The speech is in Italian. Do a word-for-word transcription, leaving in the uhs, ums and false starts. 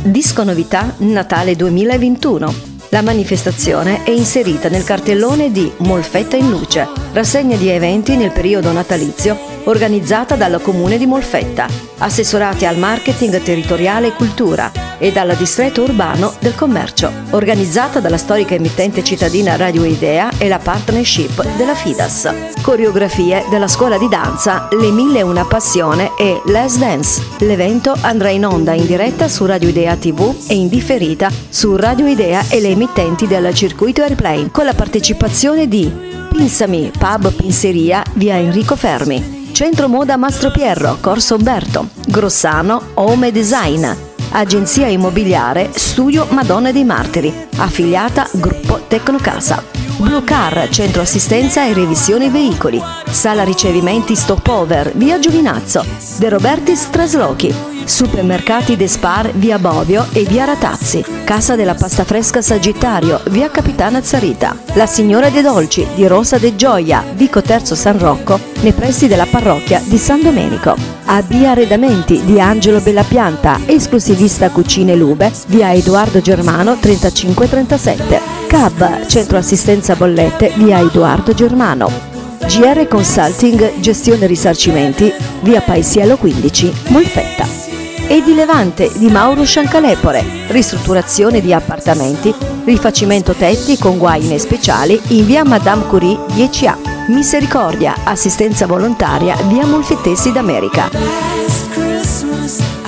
Disco novità Natale duemilaventuno. La manifestazione è inserita nel cartellone di Molfetta in Luce, rassegna di eventi nel periodo natalizio organizzata dal Comune di Molfetta, assessorati al marketing territoriale e cultura e dal distretto urbano del commercio, organizzata dalla storica emittente cittadina Radio Idea e la partnership della Fidas. Coreografie della scuola di danza Le Mille e Una Passione e Let's Dance. L'evento andrà in onda in diretta su Radio Idea tivù e in differita su Radio Idea e le emittenti del circuito Airplane, con la partecipazione di Pinsami, Pub Pinseria, via Enrico Fermi, Centro Moda Mastro Pierro, Corso Umberto, Grossano Home Design, Agenzia Immobiliare Studio Madonna dei Martiri, affiliata Gruppo Tecnocasa, Blue Car, Centro Assistenza e Revisione Veicoli, Sala Ricevimenti Stopover, via Giovinazzo, De Robertis Traslochi, Supermercati De Spar, via Bovio e via Ratazzi, Casa della Pasta Fresca Sagittario, via Capitana Zarita, La Signora dei Dolci di Rosa de Gioia, Vico Terzo San Rocco, nei pressi della parrocchia di San Domenico. A via Arredamenti di Angelo Bellapianta, esclusivista Cucine Lube, via Edoardo Germano trentacinque trentasette. C A B, Centro Assistenza Bollette, via Edoardo Germano. G R Consulting, Gestione Risarcimenti, via Paisiello quindici, Molfetta. E di Levante di Mauro Sciancalepore, ristrutturazione di appartamenti, rifacimento tetti con guaine speciali in via Madame Curie dieci A. Misericordia, assistenza volontaria via Molfettesi d'America.